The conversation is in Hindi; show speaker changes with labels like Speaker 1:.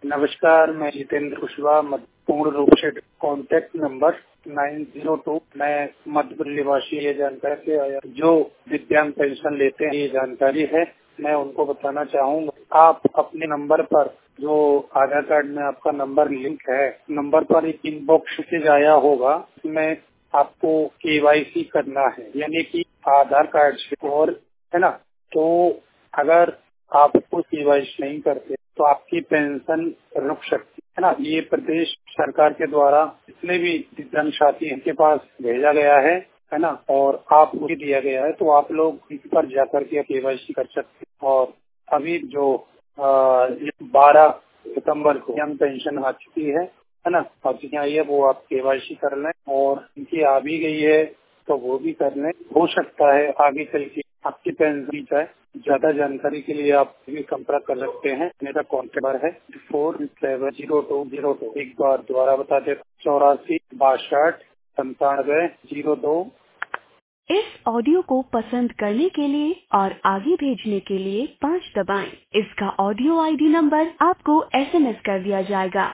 Speaker 1: नमस्कार, मैं जितेंद्र कुशवाहा पूर्ण रूप से कॉन्टैक्ट नंबर 902 मैं मध्य प्रदेश निवासी ये जानकारी से आया जो दिव्यांग पेंशन लेते हैं ये जानकारी है। मैं उनको बताना चाहूँगा, आप अपने नंबर पर जो आधार कार्ड में आपका नंबर लिंक है, नंबर पर एक इनबॉक्स मैसेज आया होगा, उसमें आपको केवाईसी करना है, यानी कि आधार कार्ड से और है ना। तो अगर आप उसको केवाईसी नहीं करते तो आपकी पेंशन रुक सकती है ना। ये प्रदेश सरकार के द्वारा जितने भी दिव्यांग साथी इनके पास भेजा गया है ना, और आप उसे दिया गया है, तो आप लोग इस पर जाकर के केवाईसी कर सकते हैं। और अभी जो 12 सितंबर को दिव्यांग पेंशन आ चुकी है ना, और जितनी आई है वो आप केवाईसी कर लें, और इनकी आ भी गई है तो वो भी कर लें। हो सकता है आगे चल के आपकी पेंशन जाए। ज्यादा जानकारी के लिए आप भी संपर्क कर सकते हैं। मेरा कॉन्टैक्ट नंबर है 470202। एक बार दोबारा बता दें, 84 62 97 02।
Speaker 2: इस ऑडियो को पसंद करने के लिए और आगे भेजने के लिए 5 दबाएं। इसका ऑडियो आईडी नंबर आपको एसएमएस कर दिया जाएगा।